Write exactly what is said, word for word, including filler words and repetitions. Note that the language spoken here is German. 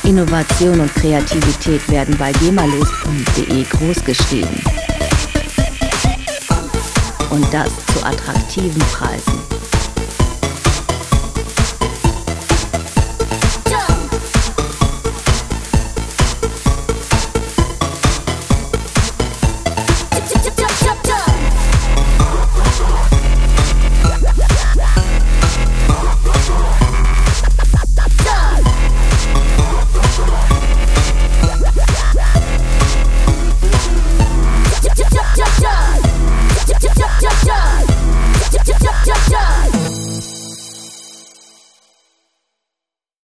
Innovation und Kreativität werden bei gemalos punkt de großgeschrieben. Und das zu attraktiven Preisen.